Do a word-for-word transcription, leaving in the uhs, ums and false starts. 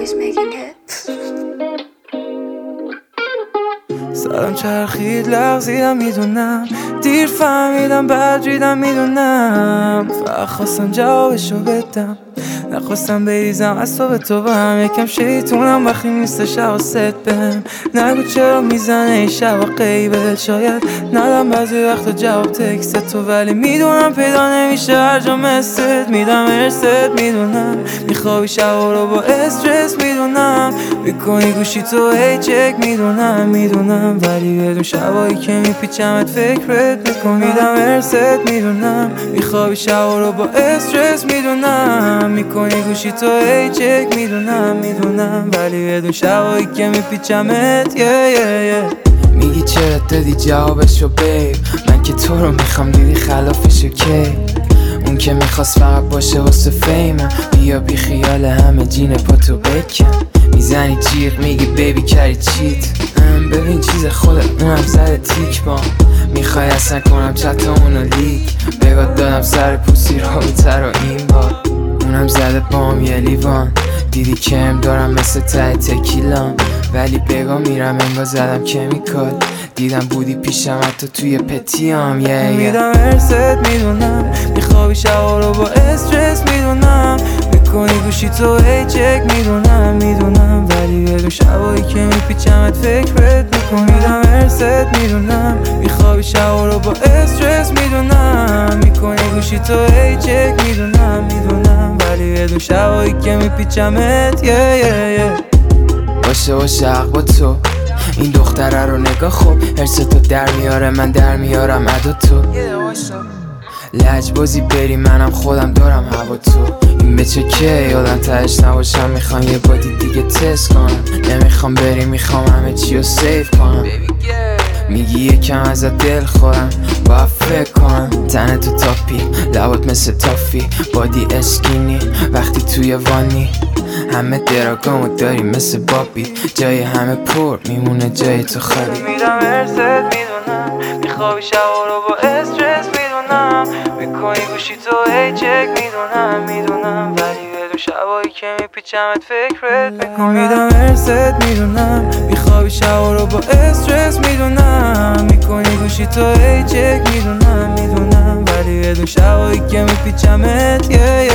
always making hits. سرم چرخید لغزیدم میدونم، دیر فهمیدم بعد ریدم میدونم، فقط خواستم جوابشو بدم، نخواستم بریزم از تو به تو به هم. یکم شیطونم وقتی نیستش حواست بهم، نگو چرا میزنه این شب غیبت، شاید ندم بعضی وقتا جواب تکست تو، ولی میدونم پیدا نمیشه هر جا مثلت، میدم ارست میدونم، میخوابی شبا رو با استرس میدونم، میکنی گوشی تو هی چک میدونم میدونم، ولی بدون شبایی که میپیچمت فکرت میکنی، میدم ارست میدونم، میخوابی شبا رو با استرس میدونم، میکنی گوشی تو هی چک میدونم میدونم، ولی بدون شبایی که میپیچمت yeah, yeah, yeah. میگی چرا دادی جوابشو بیب، من که تو رو میخوام دیدی خلافشو کی، اون که میخواست فقط باشه واسه فیمم، بیا بی خیال همه جین پا تو بکن، میزنی جیغ میگی بیبی کردی چیت، ببین چیز خودت اونم زده تیک با، میخوای اصلا کنم چت اونو لیک، بگاد دادم سر پوسی رابطه رو این بار، اونم زده بام یه لیوان، دیدی کم دارم مثل ته تکیلام، ولی بگا میرم انگار زدم کمیکال، دیدم بودی پیشم حتی توی پتیام yeah, yeah. میدم ارست میدونم، میخوابی شبا رو با استرس میدونم، میکنی گوشی تو هی چک میدونم میدونم، ولی بدون شبایی که میپیچمت فکرت میکنی، میدم ارست میدونم، میخوابی شبا رو با استرس میدونم، میکنی گوشی تو هی چک میدونم میدونم، ولی بدون شبایی که میپیچمت yeah, yeah, yeah. باشه باشه حق با تو، این دختره رو نگاه خوب، هرس تو در میاره من در میارم ادا تو، لجبازی بری منم خودم دارم هوا تو، این بچه که یادم تهش نباشم، میخوام یه بادی دیگه تست کنم، نمیخوام بری میخوام همه چی رو سیف کنم، میگی یکم ازت دل خورم باید فکر کنم، تنه تو تاپی لبات مثل تافی، بادی اسکینی وقتی توی وانی، همه دراگامو داری مثل بابی، جای همه پر میمونه جای تو خالی، میدم ارست میدونم، میخوابی شبا رو با استرس میدونم، میکنی گوشی تو هی چک میدونم میدونم، ولی بدون شبایی که میپیچمت فکرت میکنم، میدم ارست میدونم، میخوابی شبا رو با استرس میدونم، میکنی گوشی تو هی چک میدونم میدونم، ولی بدون شبایی که میپیچمت yeah, yeah.